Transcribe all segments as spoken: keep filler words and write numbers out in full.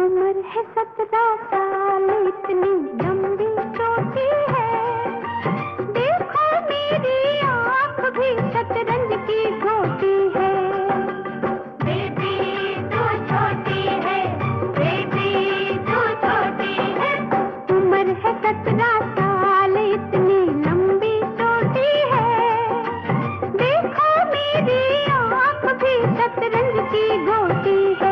उम्र है सत्रह साल, इतनी लंबी चोटी है। देखो मेरी आँख भी शतरंज की गोटी है। बेबी तू छोटी है, बेबी तू छोटी है। उम्र है सत्रह साल, इतनी लंबी चोटी है। देखो मेरी आँख भी शतरंज की गोटी है।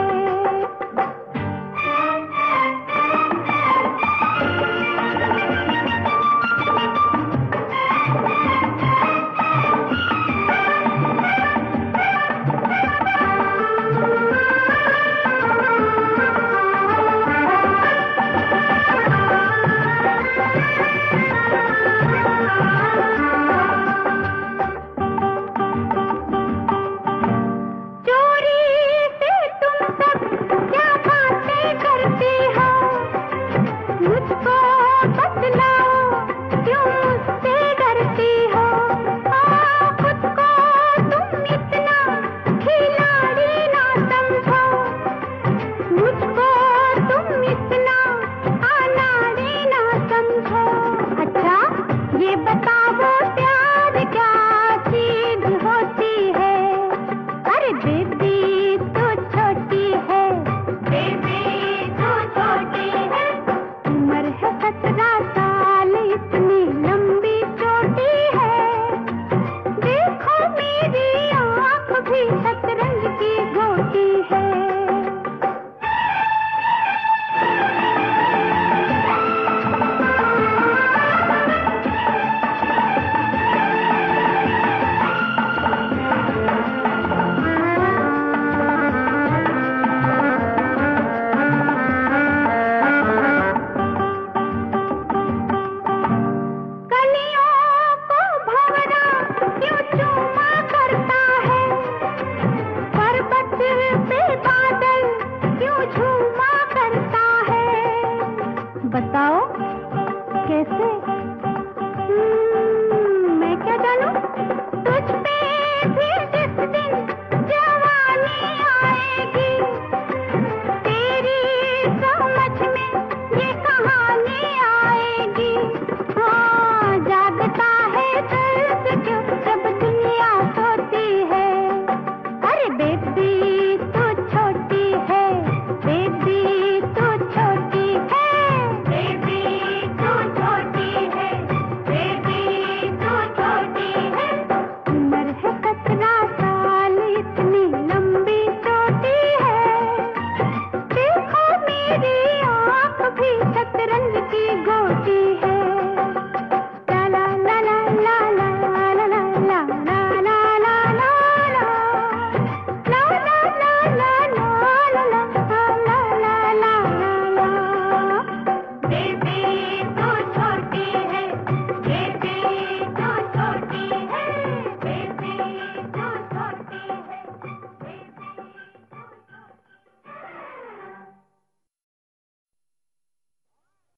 बताओ कैसे?